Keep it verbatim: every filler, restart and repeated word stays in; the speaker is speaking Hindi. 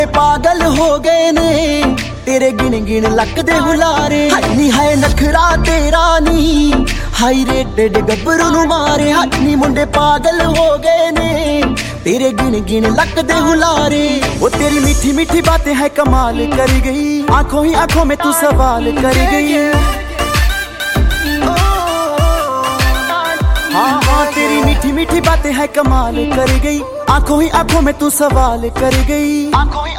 पागल हो गए ने तेरे गिन गिन लक दे हुलारे। हनी है नखरा तेरा नी हाई रेटेड गब्बरू नु मारे। हनी मुंडे पागल हो गए ने तेरे गिन गिन लक दे हुलारे। वो तेरी मीठी मीठी बातें है कमाल कर गई, आंखों ही आंखों में तू सवाल कर गई। हाँ हाँ तेरी मीठी मीठी बातें है कमाल कर गई, आंखों ही आंखों में तू सवाल कर गई।